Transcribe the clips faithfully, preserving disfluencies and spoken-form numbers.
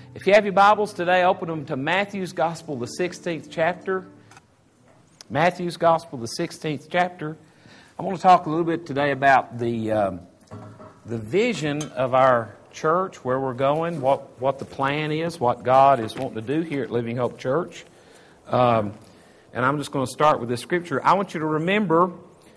If you have your Bibles today, open them to Matthew's Gospel, the sixteenth chapter. Matthew's Gospel, the sixteenth chapter. I want to talk a little bit today about the um, the vision of our church, where we're going, what, what the plan is, what God is wanting to do here at Living Hope Church. Um, and I'm just going to start with this scripture. I want you to remember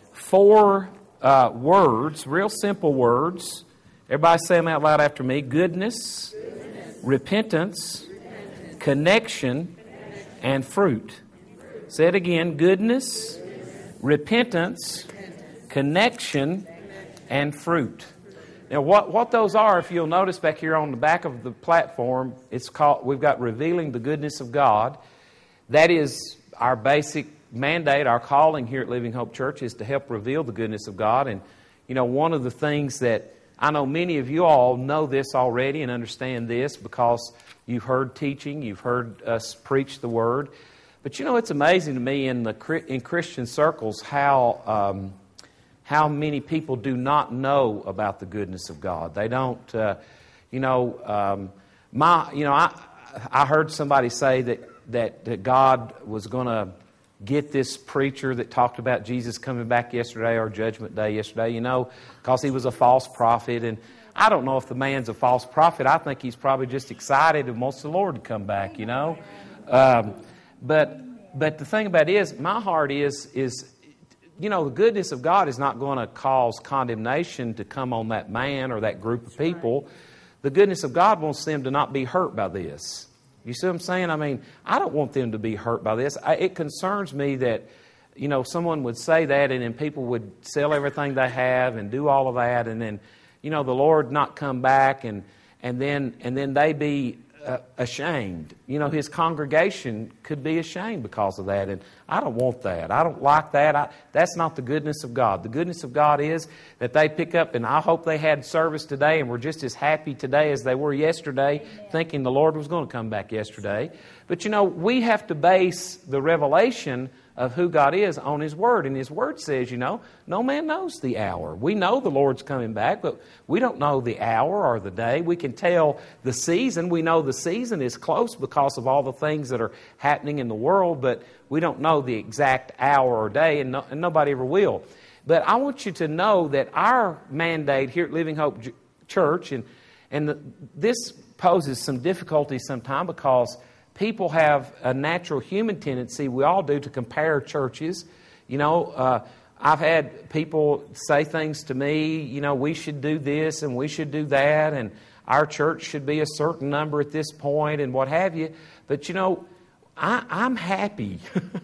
four uh, words, real simple words. Everybody say them out loud after me. Goodness, Goodness. Repentance, Repentance. Connection, Connection. And fruit. fruit. Say it again. Goodness, Goodness. Repentance, Repentance. Connection, and fruit. Now, what, what those are, if you'll notice back here on the back of the platform, it's called. We've got Revealing the Goodness of God. That is our basic mandate, our calling here at Living Hope Church is to help reveal the goodness of God. And, you know, one of the things that I know many of you all know this already and understand this because you've heard teaching, you've heard us preach the Word. But, you know, it's amazing to me in the in Christian circles how... Um, How many people do not know about the goodness of God? They don't, uh, you know, um, my, you know, I, I heard somebody say that that, that God was going to get this preacher that talked about Jesus coming back yesterday or Judgment Day yesterday, you know, because he was a false prophet. And I don't know if the man's a false prophet. I think he's probably just excited and wants the Lord to come back, you know. Um, but but the thing about it is, my heart is is. You know, the goodness of God is not going to cause condemnation to come on that man or that group of people. The goodness of God wants them to not be hurt by this. You see what I'm saying? I mean, I don't want them to be hurt by this. I, it concerns me that, you know, someone would say that and then people would sell everything they have and do all of that and then, you know, the Lord not come back and, and then and then they be Uh, ashamed. You know, his congregation could be ashamed because of that. And I don't want that. I don't like that. I, that's not the goodness of God. The goodness of God is that they pick up, and I hope they had service today and were just as happy today as they were yesterday, Amen. Thinking the Lord was going to come back yesterday. But, you know, we have to base the revelation of who God is on His Word. And His Word says, you know, no man knows the hour. We know the Lord's coming back, but we don't know the hour or the day. We can tell the season. We know the season is close because of all the things that are happening in the world, but we don't know the exact hour or day, and, no, and nobody ever will. But I want you to know that our mandate here at Living Hope Church, and, and the, this poses some difficulty sometimes because people have a natural human tendency, we all do, to compare churches. You know, uh, I've had people say things to me, you know, we should do this and we should do that and our church should be a certain number at this point and what have you. But, you know, I, I'm happy.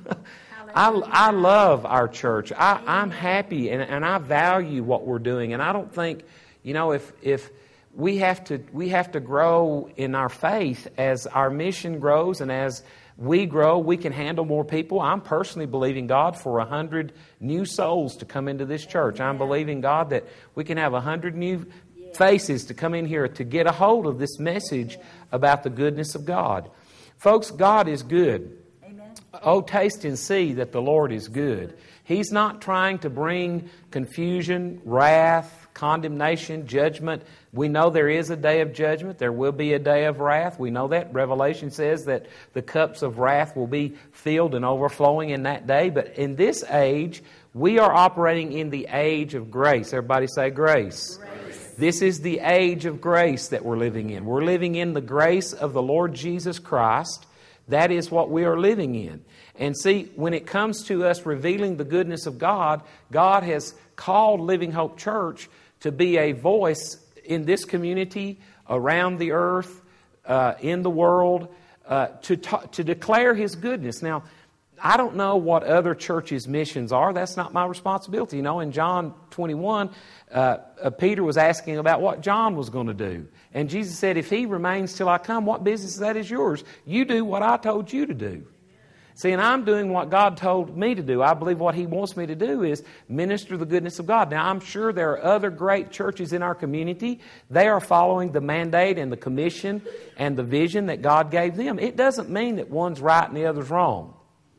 I, I love our church. I, I'm happy and, and I value what we're doing. And I don't think, you know, if if... We have to we have to grow in our faith as our mission grows, and as we grow, we can handle more people. I'm personally believing God for a hundred new souls to come into this church. I'm believing God that we can have a hundred new faces to come in here to get a hold of this message about the goodness of God. Folks, God is good. Amen. Oh, taste and see that the Lord is good. He's not trying to bring confusion, wrath, condemnation, judgment. We know there is a day of judgment. There will be a day of wrath. We know that. Revelation says that the cups of wrath will be filled and overflowing in that day. But in this age, we are operating in the age of grace. Everybody say grace. Grace. This is the age of grace that we're living in. We're living in the grace of the Lord Jesus Christ. That is what we are living in. And see, when it comes to us revealing the goodness of God, God has called Living Hope Church to be a voice in this community, around the earth, uh, in the world, uh, to ta- to declare His goodness. Now, I don't know what other churches' missions are. That's not my responsibility. You know, in John twenty-one, uh, uh, Peter was asking about what John was going to do. And Jesus said, if he remains till I come, what business of that is yours? You do what I told you to do. See, and I'm doing what God told me to do. I believe what He wants me to do is minister the goodness of God. Now, I'm sure there are other great churches in our community. They are following the mandate and the commission and the vision that God gave them. It doesn't mean that one's right and the other's wrong.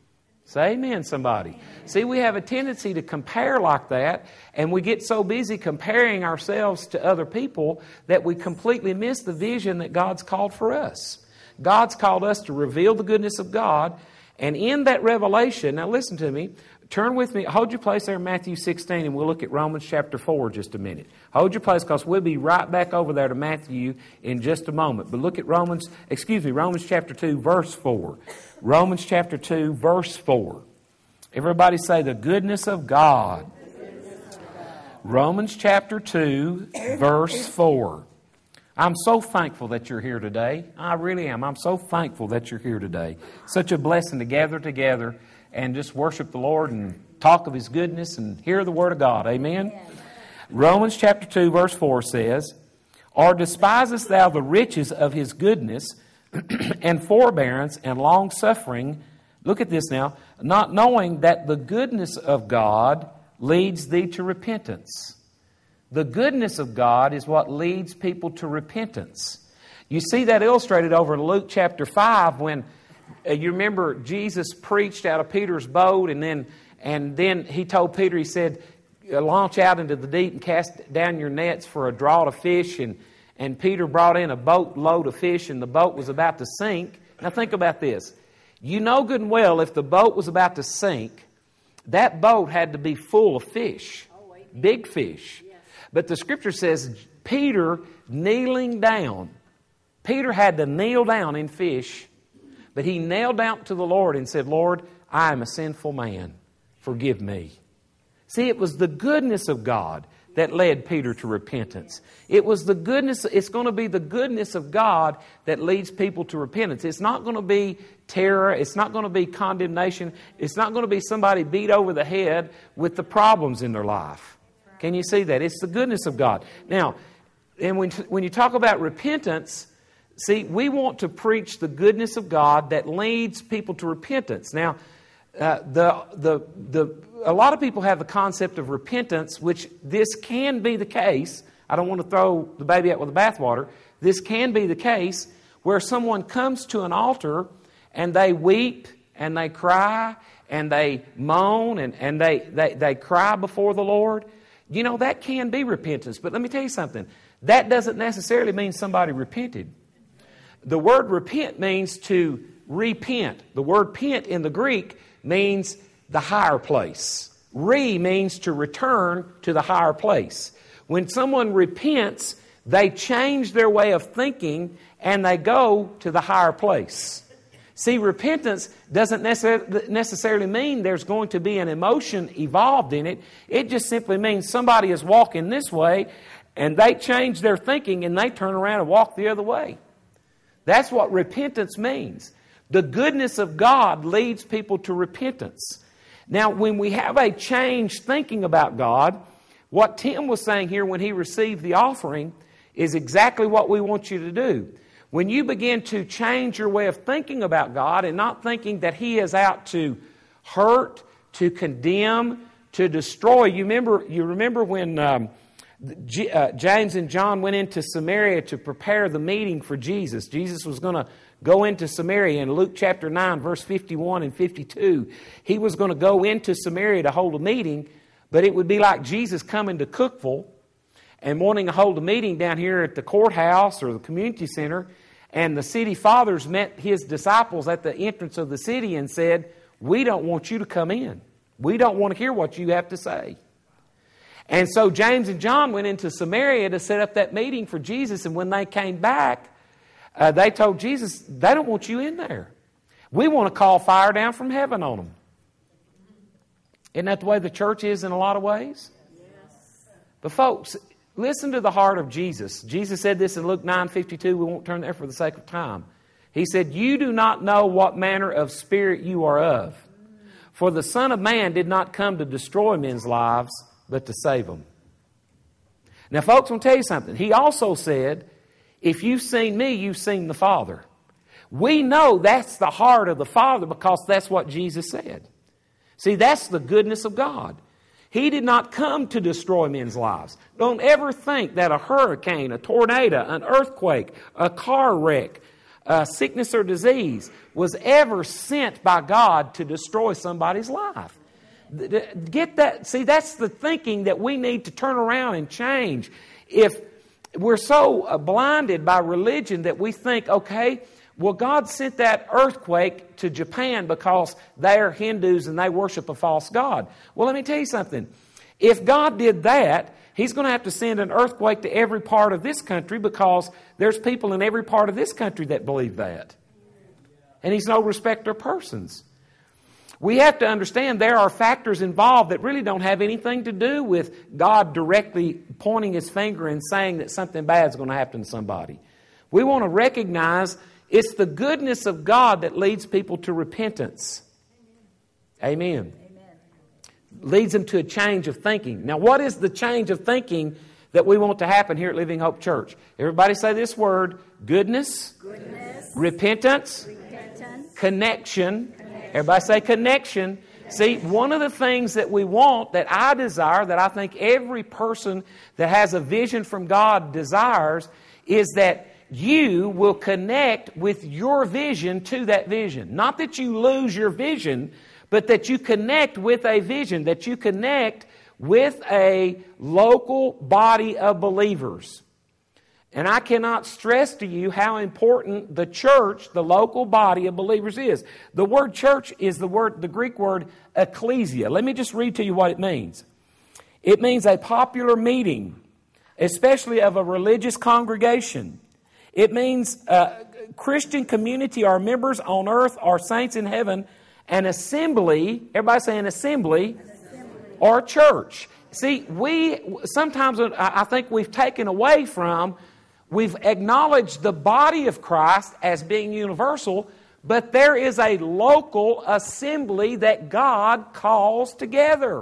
Say amen, somebody. See, we have a tendency to compare like that, and we get so busy comparing ourselves to other people that we completely miss the vision that God's called for us. God's called us to reveal the goodness of God, and in that revelation, now listen to me, turn with me, hold your place there in Matthew sixteen, and we'll look at Romans chapter four just a minute. Hold your place, because we'll be right back over there to Matthew in just a moment. But look at Romans, excuse me, Romans chapter two, verse four. Romans chapter two, verse four. Everybody say, the goodness of God. Romans chapter two, verse four. I'm so thankful that you're here today. I really am. I'm so thankful that you're here today. Such a blessing to gather together and just worship the Lord and talk of His goodness and hear the Word of God. Amen? Yes. Romans chapter two, verse four says, or despisest thou the riches of His goodness and forbearance and long-suffering, look at this now, not knowing that the goodness of God leads thee to repentance. The goodness of God is what leads people to repentance. You see that illustrated over in Luke chapter five when uh, you remember Jesus preached out of Peter's boat, and then and then he told Peter, he said, launch out into the deep and cast down your nets for a draught of fish. And, and Peter brought in a boatload of fish, and the boat was about to sink. Now think about this. You know good and well if the boat was about to sink, that boat had to be full of fish, big fish. But the Scripture says Peter kneeling down. Peter had to kneel down in fish, but he knelt down to the Lord and said, Lord, I am a sinful man. Forgive me. See, it was the goodness of God that led Peter to repentance. It was the goodness, it's going to be the goodness of God that leads people to repentance. It's not going to be terror. It's not going to be condemnation. It's not going to be somebody beat over the head with the problems in their life. Can you see that? It's the goodness of God. Now, and when, when you talk about repentance, see, we want to preach the goodness of God that leads people to repentance. Now, uh, the the the a lot of people have the concept of repentance, which this can be the case. I don't want to throw the baby out with the bathwater. This can be the case where someone comes to an altar and they weep and they cry and they moan and, and they, they, they cry before the Lord. You know, that can be repentance. But let me tell you something. That doesn't necessarily mean somebody repented. The word repent means to repent. The word pent in the Greek means the higher place. Re means to return to the higher place. When someone repents, they change their way of thinking and they go to the higher place. See, repentance doesn't necessarily mean there's going to be an emotion evolved in it. It just simply means somebody is walking this way and they change their thinking and they turn around and walk the other way. That's what repentance means. The goodness of God leads people to repentance. Now, when we have a changed thinking about God, what Tim was saying here when he received the offering is exactly what we want you to do. When you begin to change your way of thinking about God and not thinking that He is out to hurt, to condemn, to destroy. You remember, you remember when um, G, uh, James and John went into Samaria to prepare the meeting for Jesus. Jesus was going to go into Samaria in Luke chapter nine, verse fifty-one and fifty-two. He was going to go into Samaria to hold a meeting, but it would be like Jesus coming to Cookeville and wanting to hold a meeting down here at the courthouse or the community center. And the city fathers met His disciples at the entrance of the city and said, we don't want you to come in. We don't want to hear what you have to say. And so James and John went into Samaria to set up that meeting for Jesus. And when they came back, uh, they told Jesus, they don't want you in there. We want to call fire down from heaven on them. Isn't that the way the church is in a lot of ways? Yes. But folks, listen to the heart of Jesus. Jesus said this in Luke nine fifty-two. We won't turn there for the sake of time. He said, you do not know what manner of spirit you are of. For the Son of Man did not come to destroy men's lives, but to save them. Now, folks, I'll tell you something. He also said, if you've seen me, you've seen the Father. We know that's the heart of the Father because that's what Jesus said. See, that's the goodness of God. He did not come to destroy men's lives. Don't ever think that a hurricane, a tornado, an earthquake, a car wreck, uh, sickness or disease was ever sent by God to destroy somebody's life. Get that? See, that's the thinking that we need to turn around and change. If we're so uh, blinded by religion that we think, okay, well, God sent that earthquake to Japan because they're Hindus and they worship a false god. Well, let me tell you something. If God did that, He's going to have to send an earthquake to every part of this country because there's people in every part of this country that believe that. And He's no respecter of persons. We have to understand there are factors involved that really don't have anything to do with God directly pointing His finger and saying that something bad is going to happen to somebody. We want to recognize it's the goodness of God that leads people to repentance. Amen. Amen. Leads them to a change of thinking. Now, what is the change of thinking that we want to happen here at Living Hope Church? Everybody say this word: goodness, goodness. Repentance, repentance. Connection. Everybody say connection. See, one of the things that we want, that I desire, that I think every person that has a vision from God desires, is that you will connect with your vision to that vision. Not that you lose your vision, but that you connect with a vision, that you connect with a local body of believers. And I cannot stress to you how important the church, the local body of believers is. The word church is the word, the Greek word ecclesia. Let me just read to you what it means. It means a popular meeting, especially of a religious congregation. It means a Christian community or members on earth or saints in heaven, an assembly, everybody say an assembly, an assembly. Or church. See, we sometimes I think we've taken away from We've acknowledged the body of Christ as being universal, but there is a local assembly that God calls together.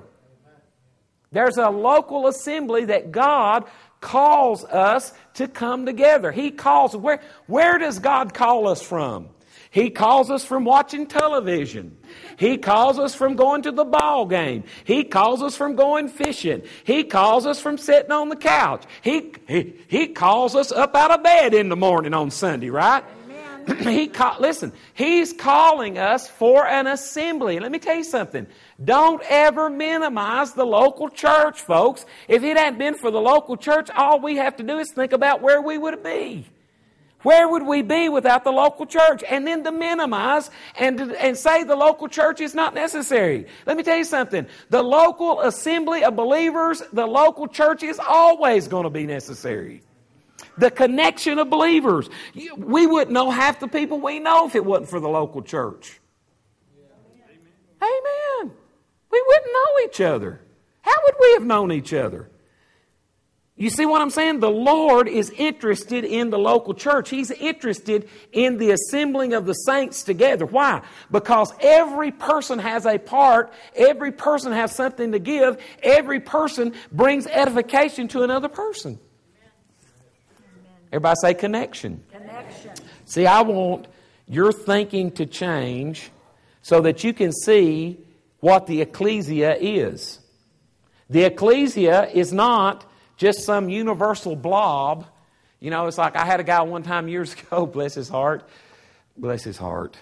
There's a local assembly that God calls us to come together. He calls, where, where does God call us from? He calls us from watching television. He calls us from going to the ball game. He calls us from going fishing. He calls us from sitting on the couch. He, he, he calls us up out of bed in the morning on Sunday, right? he call, Listen, He's calling us for an assembly. Let me tell you something. Don't ever minimize the local church, folks. If it hadn't been for the local church, all we have to do is think about where we would be. Where would we be without the local church? And then to minimize and, to, and say the local church is not necessary. Let me tell you something. The local assembly of believers, the local church is always going to be necessary. The connection of believers. We wouldn't know half the people we know if it wasn't for the local church. Amen. We wouldn't know each other. How would we have known each other? You see what I'm saying? The Lord is interested in the local church. He's interested in the assembling of the saints together. Why? Because every person has a part. Every person has something to give. Every person brings edification to another person. Everybody say connection. Connection. See, I want your thinking to change so that you can see what the ecclesia is. The ecclesia is not just some universal blob. You know, it's like I had a guy one time years ago, bless his heart, bless his heart.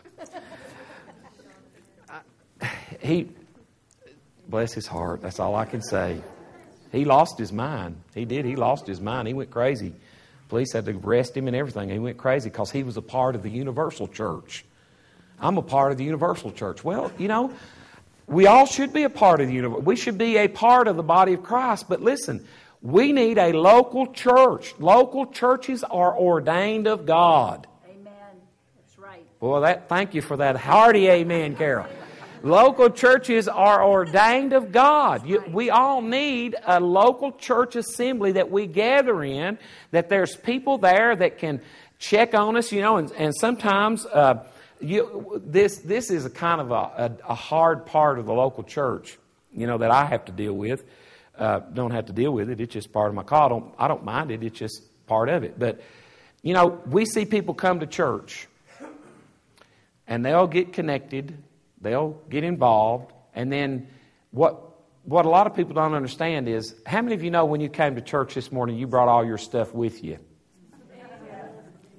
He, bless his heart, that's all I can say. He lost his mind. He did, he lost his mind. He went crazy. Police had to arrest him and everything. He went crazy because he was a part of the universal church. I'm a part of the universal church. Well, you know, we all should be a part of the universal. We should be a part of the body of Christ. But listen, we need a local church. Local churches are ordained of God. Amen. That's right. Boy, that, thank you for that hearty amen, Carol. Local churches are ordained of God. You, we all need a local church assembly that we gather in, that there's people there that can check on us, you know, and, and sometimes uh, you, this this is a kind of a, a, a hard part of the local church, you know, that I have to deal with. Uh, don't have to deal with it. It's just part of my call. I don't, I don't mind it. It's just part of it. But, you know, we see people come to church and they'll get connected. They'll get involved. And then what what a lot of people don't understand is, how many of you know when you came to church this morning, you brought all your stuff with you?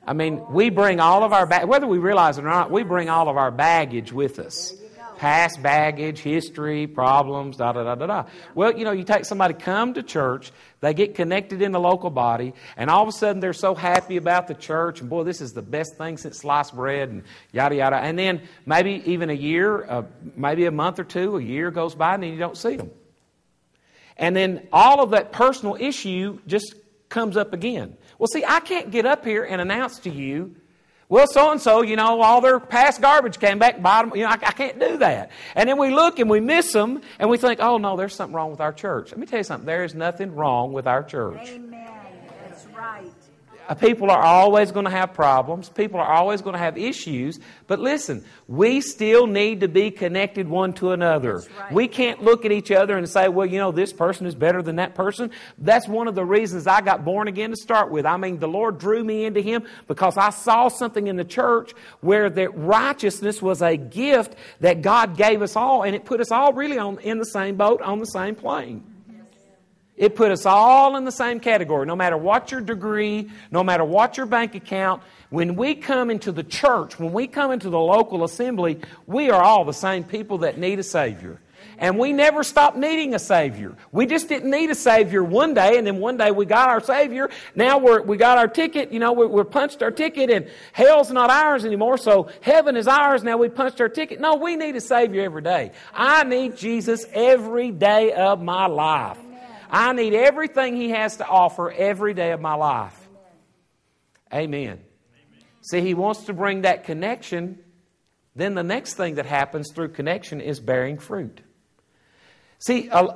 I mean, we bring all of our, ba- whether we realize it or not, we bring all of our baggage with us. Past baggage, history, problems, da da da da da. Well, you know, you take somebody come to church, they get connected in the local body, and all of a sudden they're so happy about the church, and boy, this is the best thing since sliced bread, and yada yada. And then maybe even a year, uh, maybe a month or two, a year goes by, and then you don't see them. And then all of that personal issue just comes up again. Well, see, I can't get up here and announce to you, well, so-and-so, you know, all their past garbage came back bottom. You know, I, I can't do that. And then we look and we miss them and we think, oh, no, there's something wrong with our church. Let me tell you something. There is nothing wrong with our church. Amen. That's right. People are always going to have problems. People are always going to have issues. But listen, we still need to be connected one to another. That's right. We can't look at each other and say, well, you know, this person is better than that person. That's one of the reasons I got born again to start with. I mean, the Lord drew me into Him because I saw something in the church where that righteousness was a gift that God gave us all, and it put us all really on in the same boat, on the same plane. It put us all in the same category. No matter what your degree, no matter what your bank account, when we come into the church, when we come into the local assembly, we are all the same people that need a Savior. And we never stopped needing a Savior. We just didn't need a Savior one day, and then one day we got our Savior. Now we're, we got our ticket, you know, we, we're punched our ticket, and hell's not ours anymore, so heaven is ours. Now we punched our ticket. No, we need a Savior every day. I need Jesus every day of my life. I need everything He has to offer every day of my life. Amen. Amen. See, He wants to bring that connection. Then the next thing that happens through connection is bearing fruit. See, uh,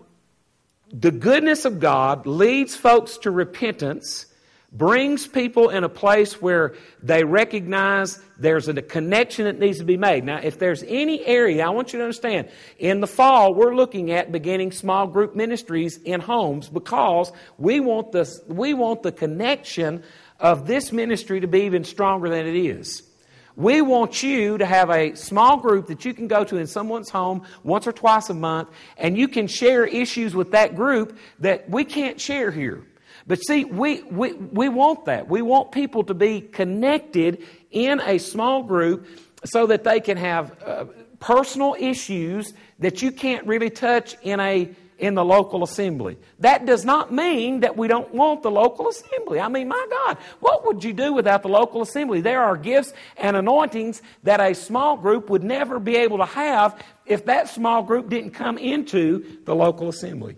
the goodness of God leads folks to repentance, brings people in a place where they recognize there's a connection that needs to be made. Now, if there's any area, I want you to understand, in the fall, we're looking at beginning small group ministries in homes because we want the, we want the connection of this ministry to be even stronger than it is. We want you to have a small group that you can go to in someone's home once or twice a month, and you can share issues with that group that we can't share here. But see, we, we, we want that. We want people to be connected in a small group so that they can have uh, personal issues that you can't really touch in a in the local assembly. That does not mean that we don't want the local assembly. I mean, my God, what would you do without the local assembly? There are gifts and anointings that a small group would never be able to have if that small group didn't come into the local assembly.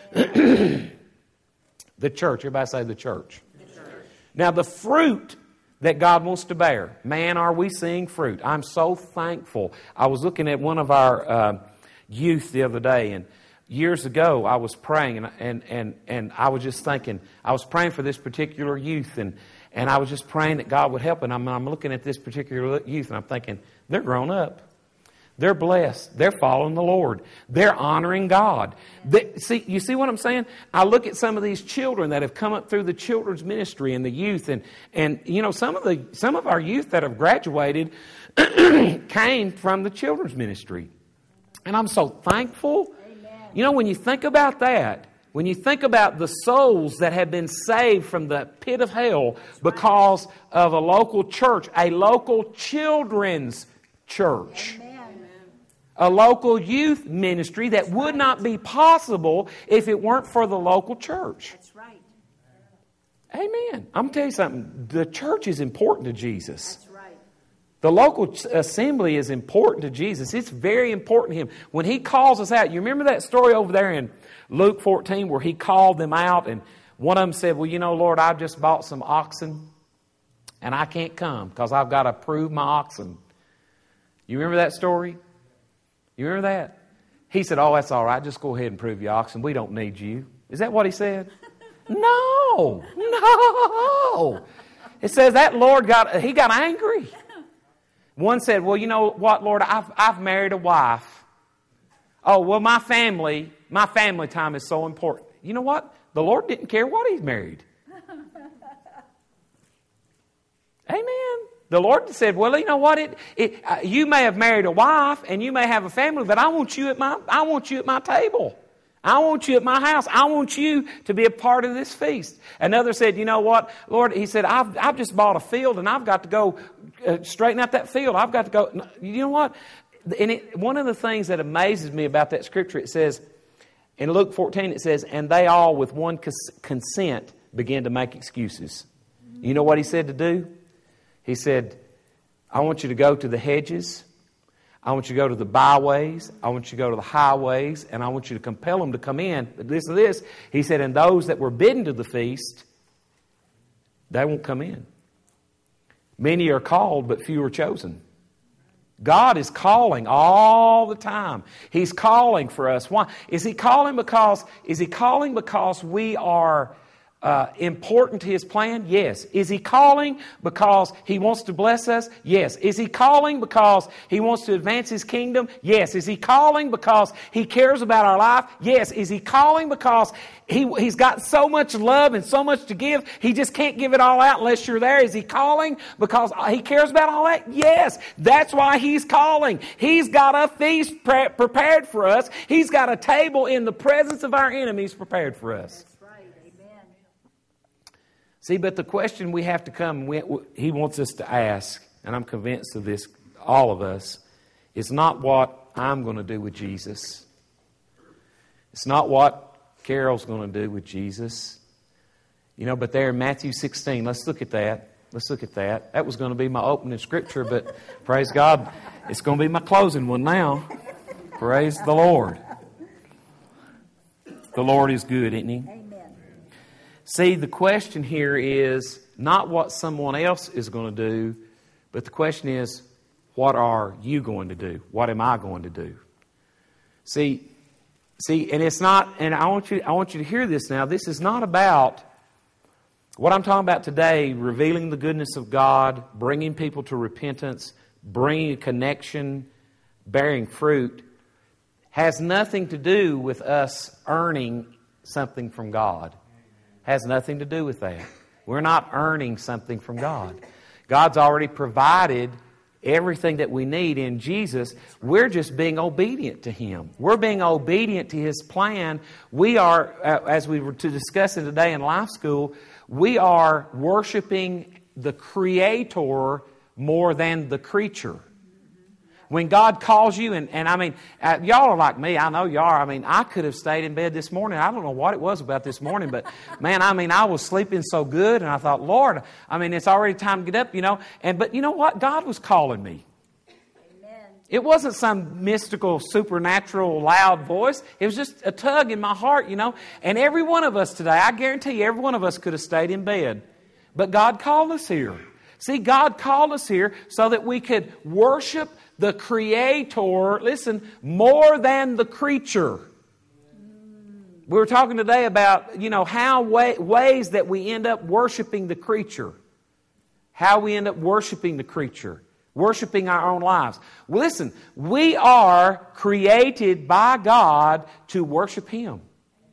The church. Everybody say the church. The church. Now, the fruit that God wants to bear. Man, are we seeing fruit. I'm so thankful. I was looking at one of our uh, youth the other day, and years ago I was praying, and, and, and, and I was just thinking, I was praying for this particular youth, and, and I was just praying that God would help. And I'm, I'm looking at this particular youth, and I'm thinking, they're grown up. They're blessed. They're following the Lord. They're honoring God. They, see, you see what I'm saying? I look at some of these children that have come up through the children's ministry and the youth, and and you know some of the some of our youth that have graduated came from the children's ministry, and I'm so thankful. Amen. You know, when you think about that, when you think about the souls that have been saved from the pit of hell because of a local church, a local children's church. Amen. A local youth ministry that That's would right. not be possible if it weren't for the local church. That's right. Amen. I'm going to tell you something. The church is important to Jesus. That's right. The local assembly is important to Jesus. It's very important to Him. When He calls us out, you remember that story over there in Luke fourteen where He called them out, and one of them said, well, you know, Lord, I've just bought some oxen and I can't come because I've got to prove my oxen. You remember that story? You remember that? He said, oh, that's all right. Just go ahead and prove your oxen. We don't need you. Is that what he said? No. No. It says that Lord got, he got angry. One said, well, you know what, Lord, I've, I've married a wife. Oh, well, my family, my family time is so important. You know what? The Lord didn't care what he's married. Amen. The Lord said, well, you know what? It, it, uh, you may have married a wife and you may have a family, but I want you at my, I want you at my table. I want you at my house. I want you to be a part of this feast. Another said, you know what, Lord, he said, I've, I've just bought a field and I've got to go uh, straighten out that field. I've got to go. You know what? And it, one of the things that amazes me about that scripture, it says, in Luke fourteen, it says, and they all with one cons- consent began to make excuses. You know what he said to do? He said, I want you to go to the hedges. I want you to go to the byways. I want you to go to the highways. And I want you to compel them to come in. But listen to this. He said, and those that were bidden to the feast, they won't come in. Many are called, but few are chosen. God is calling all the time. He's calling for us. Why? Is He calling because, is He calling because we are Uh, important to His plan? Yes. Is He calling because He wants to bless us? Yes. Is He calling because He wants to advance His kingdom? Yes. Is He calling because He cares about our life? Yes. Is He calling because he, He's got so much love and so much to give, He just can't give it all out unless you're there? Is He calling because He cares about all that? Yes. That's why He's calling. He's got a feast pre- prepared for us. He's got a table in the presence of our enemies prepared for us. See, but the question we have to come, we, He wants us to ask, and I'm convinced of this, all of us, is not what I'm going to do with Jesus. It's not what Carol's going to do with Jesus. You know, but there in Matthew sixteen, let's look at that. Let's look at that. That was going to be my opening scripture, but praise God, it's going to be my closing one now. Praise the Lord. The Lord is good, isn't He? See, the question here is not what someone else is going to do, but the question is, what are you going to do? What am I going to do? See, see, and it's not, and I want you, I want you to hear this now. This is not about what I'm talking about today, revealing the goodness of God, bringing people to repentance, bringing a connection, bearing fruit, has nothing to do with us earning something from God. Has nothing to do with that. We're not earning something from God. God's already provided everything that we need in Jesus. We're just being obedient to Him. We're being obedient to His plan. We are, as we were to discuss it today in Life School, we are worshiping the Creator more than the creature. When God calls you, and, and I mean, uh, y'all are like me. I know y'all are. I mean, I could have stayed in bed this morning. I don't know what it was about this morning, but man, I mean, I was sleeping so good, and I thought, Lord, I mean, it's already time to get up, you know. And but you know what? God was calling me. Amen. It wasn't some mystical, supernatural, loud voice. It was just a tug in my heart, you know. And every one of us today, I guarantee you, every one of us could have stayed in bed. But God called us here. See, God called us here so that we could worship the Creator, listen, more than the creature. We were talking today about, you know, how way, ways that we end up worshiping the creature. How we end up worshiping the creature. Worshiping our own lives. Well, listen, we are created by God to worship Him.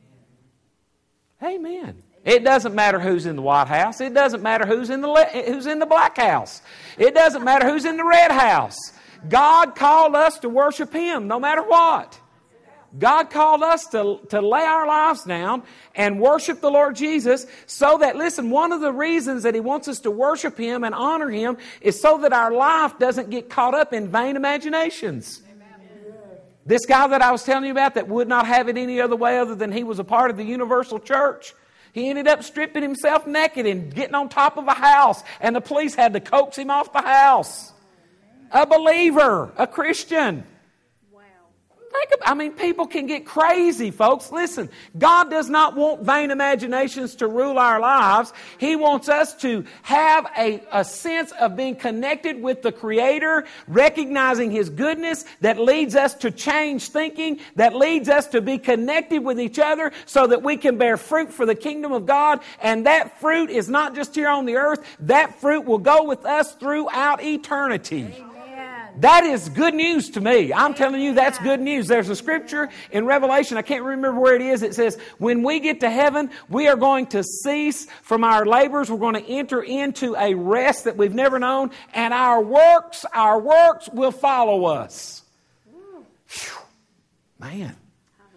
Amen. It doesn't matter who's in the White House. It doesn't matter who's in the who's in the Black House. It doesn't matter who's in the Red House. God called us to worship Him no matter what. God called us to, to lay our lives down and worship the Lord Jesus so that, listen, one of the reasons that He wants us to worship Him and honor Him is so that our life doesn't get caught up in vain imaginations. Amen. This guy that I was telling you about that would not have it any other way other than he was a part of the universal church. He ended up stripping himself naked and getting on top of a house, and the police had to coax him off the house. A believer, a Christian. Wow. Think about, I mean, people can get crazy, folks. Listen, God does not want vain imaginations to rule our lives. He wants us to have a, a sense of being connected with the Creator, recognizing His goodness that leads us to change thinking, that leads us to be connected with each other so that we can bear fruit for the kingdom of God. And that fruit is not just here on the earth. That fruit will go with us throughout eternity. Amen. That is good news to me. I'm telling you, that's good news. There's a scripture in Revelation, I can't remember where it is. It says, when we get to heaven, we are going to cease from our labors. We're going to enter into a rest that we've never known. And our works, our works will follow us. Whew. Man.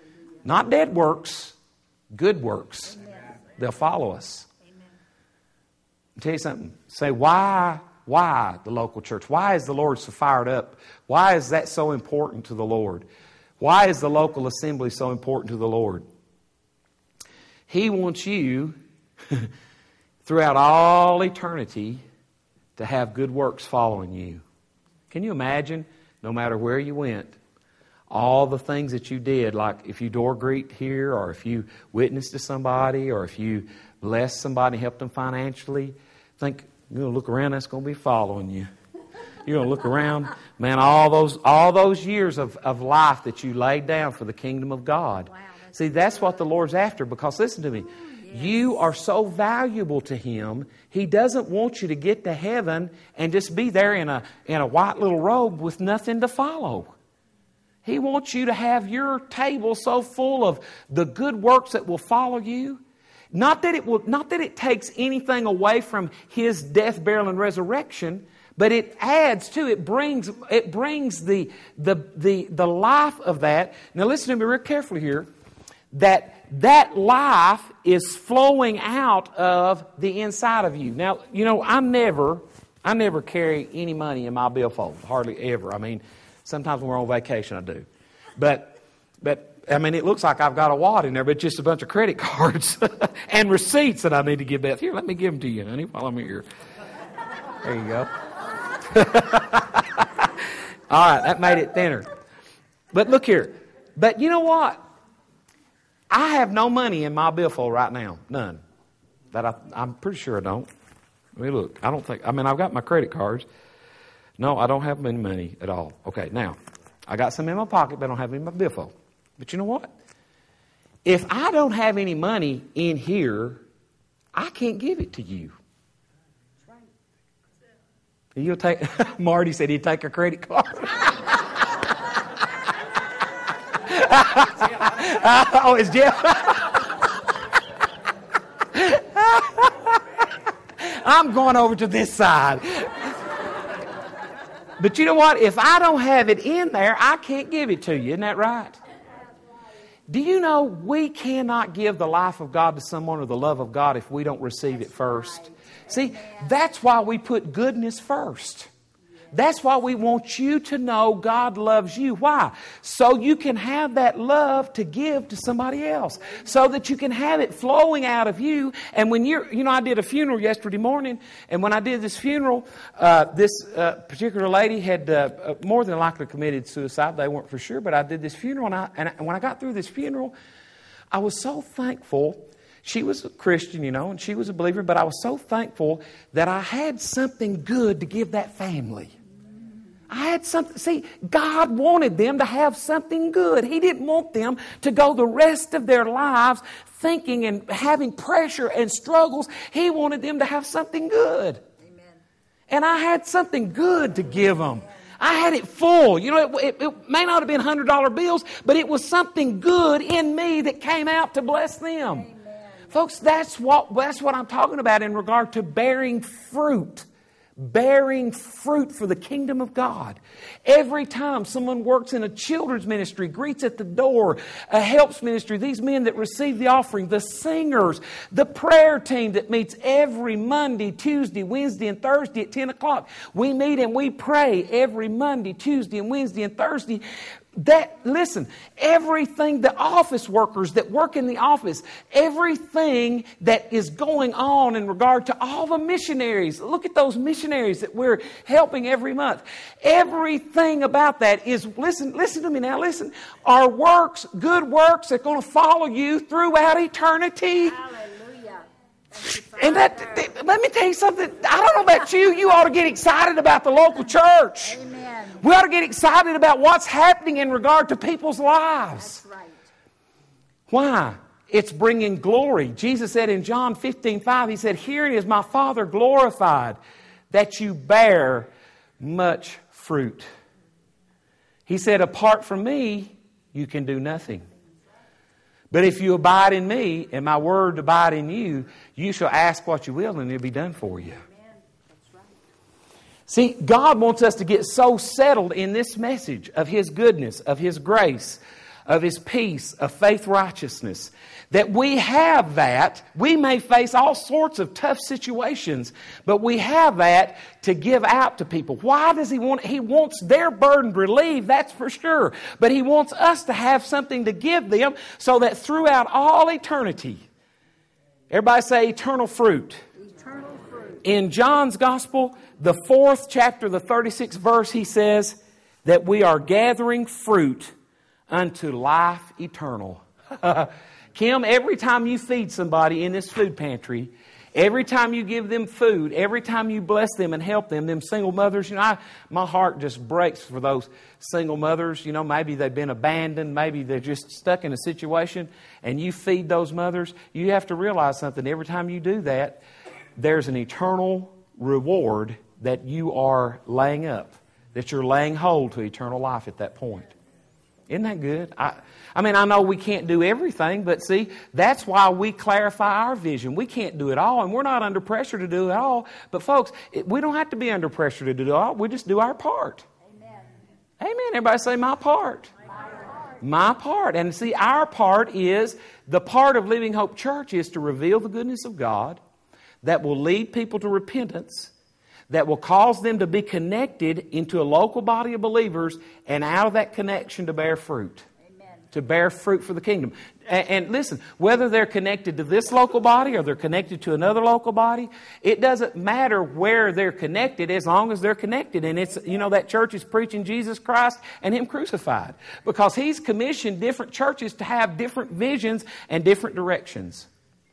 Not dead works, good works. They'll follow us. I'll tell you something. Say, why, why the local church? Why is the Lord so fired up? Why is that so important to the Lord? Why is the local assembly so important to the Lord? He wants you, throughout all eternity, to have good works following you. Can you imagine, no matter where you went, all the things that you did, like if you door greet here, or if you witnessed to somebody, or if you blessed somebody, helped them financially, think, you're going to look around, that's going to be following you. You're going to look around, man, all those all those years of, of life that you laid down for the kingdom of God. Wow, that's See, that's what the Lord's after, because listen to me, yes. You are so valuable to Him, He doesn't want you to get to heaven and just be there in a in a white little robe with nothing to follow. He wants you to have your table so full of the good works that will follow you. Not that it will, not that it takes anything away from His death, burial, and resurrection, but it adds to, it brings, it brings the, the, the, the life of that. Now listen to me real carefully here. That that life is flowing out of the inside of you. Now, you know, I never, I never carry any money in my billfold. Hardly ever. I mean, sometimes when we're on vacation, I do. But, but I mean, it looks like I've got a wad in there, but just a bunch of credit cards and receipts that I need to give Beth. Here, let me give them to you, honey, while I'm here. There you go. All right, that made it thinner. But look here. But you know what? I have no money in my billfold right now. None. That I, I'm pretty sure I don't. I mean, look, I don't think, I mean, I've got my credit cards. No, I don't have any money at all. Okay, now, I got some in my pocket, but I don't have any in my billfold. But you know what? If I don't have any money in here, I can't give it to you. You'll take. Marty said he'd take a credit card. Oh, it's Jeff. I'm going over to this side. But you know what? If I don't have it in there, I can't give it to you. Isn't that right? Do you know we cannot give the life of God to someone or the love of God if we don't receive it first? See, that's why we put goodness first. That's why we want you to know God loves you. Why? So you can have that love to give to somebody else. So that you can have it flowing out of you. And when you're, you know, I did a funeral yesterday morning. And when I did this funeral, uh, this uh, particular lady had uh, more than likely committed suicide. They weren't for sure. But I did this funeral. And, I, and when I got through this funeral, I was so thankful. She was a Christian, you know, and she was a believer. But I was so thankful that I had something good to give that family. I had something. See, God wanted them to have something good. He didn't want them to go the rest of their lives thinking and having pressure and struggles. He wanted them to have something good. Amen. And I had something good to give them. I had it full. You know, it, it, it may not have been one hundred dollar bills, but it was something good in me that came out to bless them. Amen. Folks, that's what, that's what I'm talking about in regard to bearing fruit. Bearing fruit for the kingdom of God. Every time someone works in a children's ministry, greets at the door, a helps ministry, these men that receive the offering, the singers, the prayer team that meets every Monday, Tuesday, Wednesday, and Thursday at ten o'clock. We meet and we pray every Monday, Tuesday, and Wednesday, and Thursday. That, listen, everything, the office workers that work in the office, everything that is going on in regard to all the missionaries. Look at those missionaries that we're helping every month. Everything about that is, listen, listen to me now, listen. Our works, good works that are going to follow you throughout eternity. Hallelujah. And that, that, let me tell you something. I don't know about you. You ought to get excited about the local church. Amen. We ought to get excited about what's happening in regard to people's lives. That's right. Why? It's bringing glory. Jesus said in John fifteen five, He said, "Herein is my Father glorified, that you bear much fruit." He said, "Apart from me, you can do nothing. But if you abide in me, and my word abide in you, you shall ask what you will, and it'll be done for you." See, God wants us to get so settled in this message of His goodness, of His grace, of His peace, of faith, righteousness. That we have that. We may face all sorts of tough situations, but we have that to give out to people. Why does He want? He wants their burden relieved, that's for sure. But He wants us to have something to give them so that throughout all eternity, everybody say eternal fruit. Eternal fruit. In John's Gospel, the fourth chapter, the thirty-sixth verse, he says that we are gathering fruit unto life eternal. Kim, every time you feed somebody in this food pantry, every time you give them food, every time you bless them and help them, them single mothers, you know, I, my heart just breaks for those single mothers. You know, maybe they've been abandoned, maybe they're just stuck in a situation, and you feed those mothers. You have to realize something. Every time you do that, there's an eternal reward that you are laying up, that you're laying hold to eternal life at that point. Isn't that good? I, I mean, I know we can't do everything, but see, that's why we clarify our vision. We can't do it all, and we're not under pressure to do it all. But folks, it, we don't have to be under pressure to do it all. We just do our part. Amen. Amen. Everybody say, my part. My part. My part. And see, our part is, the part of Living Hope Church is to reveal the goodness of God that will lead people to repentance, that will cause them to be connected into a local body of believers, and out of that connection to bear fruit. Amen. To bear fruit for the kingdom. And, and listen, whether they're connected to this local body or they're connected to another local body, it doesn't matter where they're connected as long as they're connected. And it's, you know, that church is preaching Jesus Christ and Him crucified. Because He's commissioned different churches to have different visions and different directions.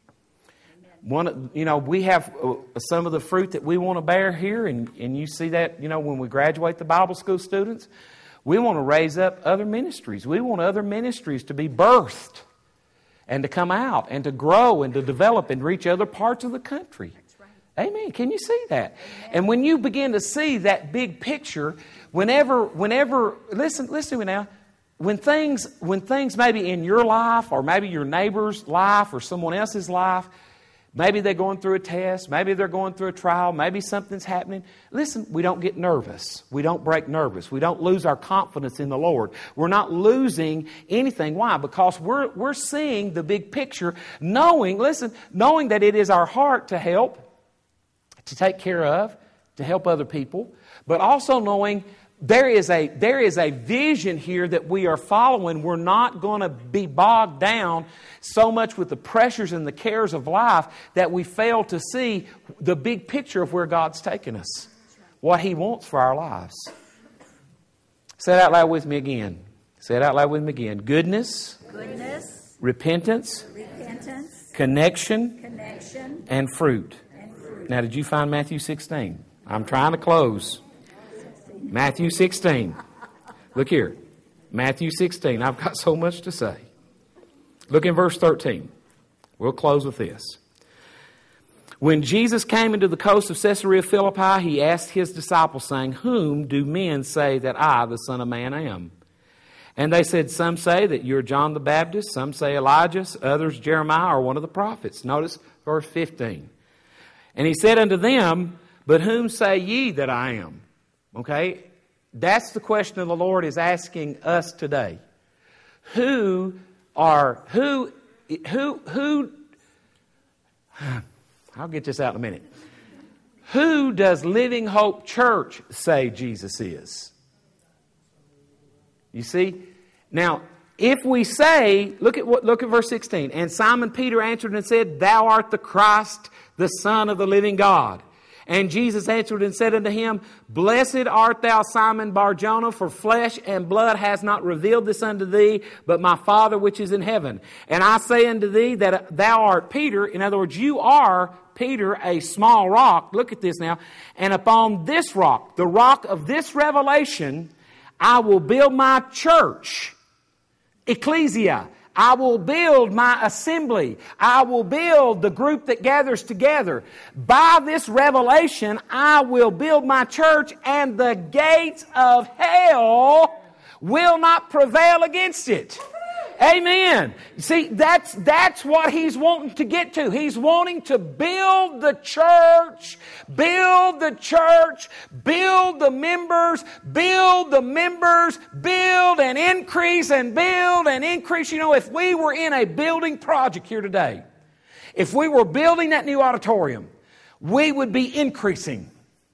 One, you know, we have uh, some of the fruit that we want to bear here, and, and you see that, you know, when we graduate the Bible school students, we want to raise up other ministries. We want other ministries to be birthed and to come out and to grow and to develop and reach other parts of the country. That's right. Amen. Can you see that? Amen. And when you begin to see that big picture, whenever, whenever, listen, listen to me now. When things, when things maybe in your life or maybe your neighbor's life or someone else's life, maybe they're going through a test. Maybe they're going through a trial. Maybe something's happening. Listen, we don't get nervous. We don't break nervous. We don't lose our confidence in the Lord. We're not losing anything. Why? Because we're, we're seeing the big picture, knowing, listen, knowing that it is our heart to help, to take care of, to help other people, but also knowing There is a there is a vision here that we are following. We're not going to be bogged down so much with the pressures and the cares of life that we fail to see the big picture of where God's taken us, what He wants for our lives. Say it out loud with me again. Say it out loud with me again. Goodness, Goodness, repentance, repentance, connection, connection, and fruit. and fruit. Now, did you find Matthew sixteen? I'm trying to close. Matthew sixteen. Look here. Matthew sixteen. I've got so much to say. Look in verse thirteen. We'll close with this. When Jesus came into the coast of Caesarea Philippi, He asked His disciples, saying, Whom do men say that I, the Son of Man, am? And they said, Some say that you're John the Baptist, some say Elijah, others Jeremiah or one of the prophets. Notice verse fifteen. And He said unto them, But whom say ye that I am? Okay, that's the question the Lord is asking us today. Who are, who, who, who, I'll get this out in a minute. Who does Living Hope Church say Jesus is? You see? Now, if we say, look at what, look at verse sixteen. And Simon Peter answered and said, Thou art the Christ, the Son of the living God. And Jesus answered and said unto him, Blessed art thou, Simon Bar-Jonah, for flesh and blood has not revealed this unto thee, but my Father which is in heaven. And I say unto thee that thou art Peter. In other words, you are, Peter, a small rock. Look at this now. And upon this rock, the rock of this revelation, I will build my church, ecclesia. I will build my assembly. I will build the group that gathers together. By this revelation, I will build my church, and the gates of hell will not prevail against it. Amen. See, that's, that's what He's wanting to get to. He's wanting to build the church, build the church, build the members, build the members, build and increase and build and increase. You know, if we were in a building project here today, if we were building that new auditorium, we would be increasing.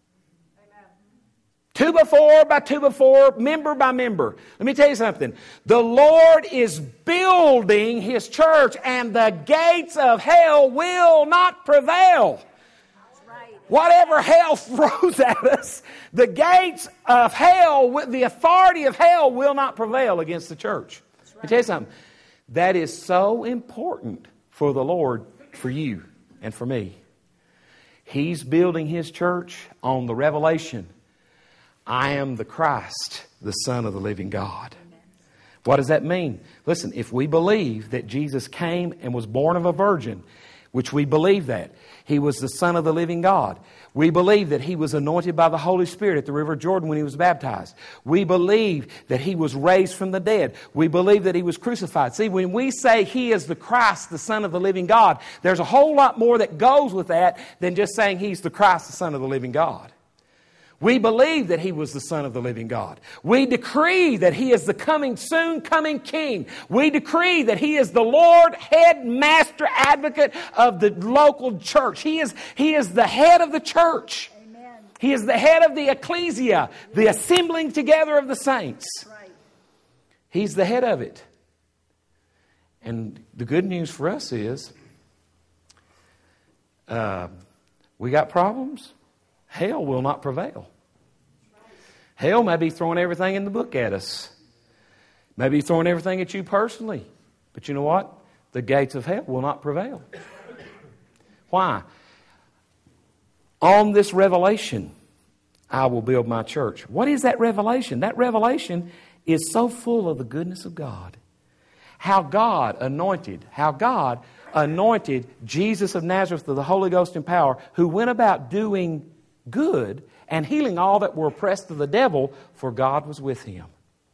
Two by four by two by four, member by member. Let me tell you something. The Lord is building His church, and the gates of hell will not prevail. Right. Whatever hell throws at us, the gates of hell, the authority of hell will not prevail against the church. Right. Let me tell you something. That is so important for the Lord, for you, and for me. He's building His church on the revelation, I am the Christ, the Son of the living God. Amen. What does that mean? Listen, if we believe that Jesus came and was born of a virgin, which we believe that, He was the Son of the living God. We believe that He was anointed by the Holy Spirit at the River Jordan when He was baptized. We believe that He was raised from the dead. We believe that He was crucified. See, when we say He is the Christ, the Son of the living God, there's a whole lot more that goes with that than just saying He's the Christ, the Son of the living God. We believe that He was the Son of the living God. We decree that He is the coming, soon coming King. We decree that He is the Lord, head, master, advocate of the local church. He is, he is the head of the church. Amen. He is the head of the ecclesia, the assembling together of the saints. Right. He's the head of it. And the good news for us is, uh, we got problems. Hell will not prevail. Hell may be throwing everything in the book at us. May be throwing everything at you personally. But you know what? The gates of hell will not prevail. Why? On this revelation, I will build my church. What is that revelation? That revelation is so full of the goodness of God. How God anointed, how God anointed Jesus of Nazareth with the Holy Ghost and power, who went about doing good and healing all that were oppressed of the devil, for God was with Him.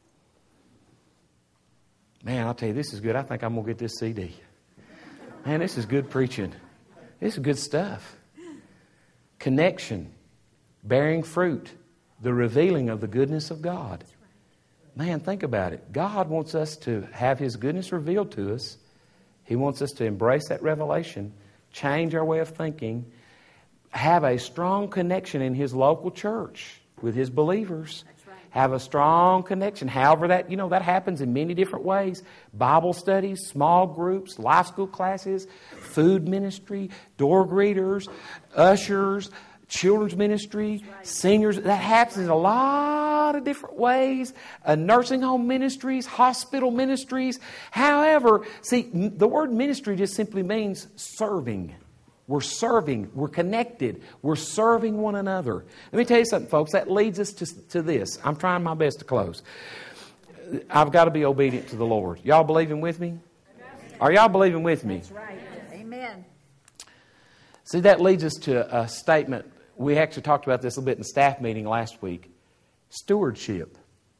Man, I'll tell you, this is good. I think I'm going to get this C D. Man, this is good preaching. This is good stuff. Connection, bearing fruit, the revealing of the goodness of God. Man, think about it. God wants us to have His goodness revealed to us. He wants us to embrace that revelation, change our way of thinking, have a strong connection in His local church with His believers. That's right. Have a strong connection. However, that, you know, that happens in many different ways. Bible studies, small groups, life school classes, food ministry, door greeters, ushers, children's ministry, right. Seniors. That happens in a lot of different ways. Uh, nursing home ministries, hospital ministries. However, see, the word ministry just simply means serving. We're serving. We're connected. We're serving one another. Let me tell you something, folks. That leads us to, to this. I'm trying my best to close. I've got to be obedient to the Lord. Y'all believing with me? Are y'all believing with me? That's right. Amen. See, that leads us to a statement. We actually talked about this a little bit in the staff meeting last week. Stewardship.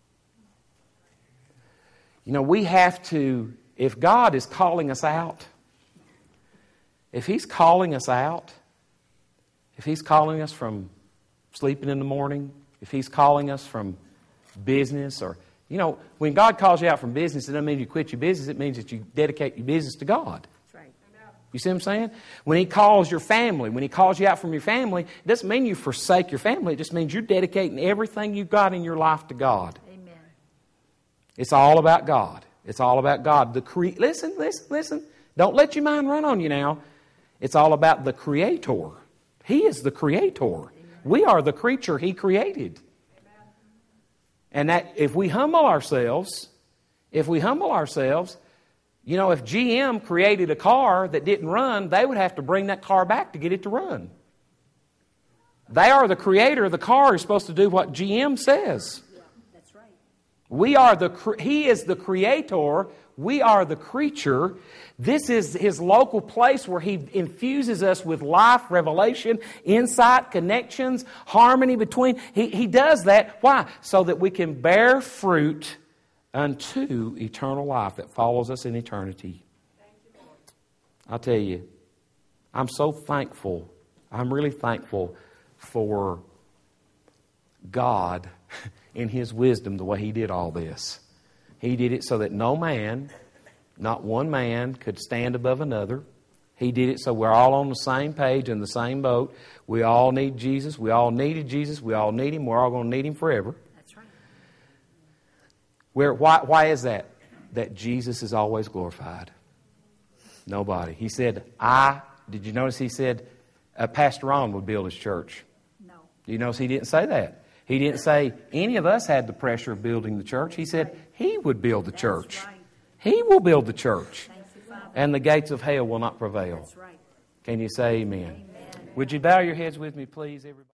You know, we have to, if God is calling us out, if He's calling us out, if He's calling us from sleeping in the morning, if He's calling us from business, or, you know, when God calls you out from business, it doesn't mean you quit your business. It means that you dedicate your business to God. That's right. You see what I'm saying? When He calls your family, when He calls you out from your family, it doesn't mean you forsake your family. It just means you're dedicating everything you've got in your life to God. Amen. It's all about God. It's all about God. The cre- Listen, listen, listen. Don't let your mind run on you now. It's all about the Creator. He is the Creator. Amen. We are the creature He created. Amen. And that if we humble ourselves, if we humble ourselves, you know, if G M created a car that didn't run, they would have to bring that car back to get it to run. They are the creator. The car is supposed to do what G M says. Yeah, that's right. We are the, He is the Creator. We are the creature. This is His local place where He infuses us with life, revelation, insight, connections, harmony between. He, he does that. Why? So that we can bear fruit unto eternal life that follows us in eternity. I'll tell you, I'm so thankful. I'm really thankful for God in His wisdom, the way He did all this. He did it so that no man, not one man, could stand above another. He did it so we're all on the same page, in the same boat. We all need Jesus. We all needed Jesus. We all need Him. We're all going to need Him forever. That's right. Where, why, why is that? That Jesus is always glorified. Nobody. He said, I, did you notice He said, uh, Pastor Ron would build his church? No. Do you notice He didn't say that? He didn't say any of us had the pressure of building the church. He said He would build the That's church. right. He will build the church. Thank you, Father. And the gates of hell will not prevail. That's right. Can you say amen? Amen. Would you bow your heads with me, please, everybody?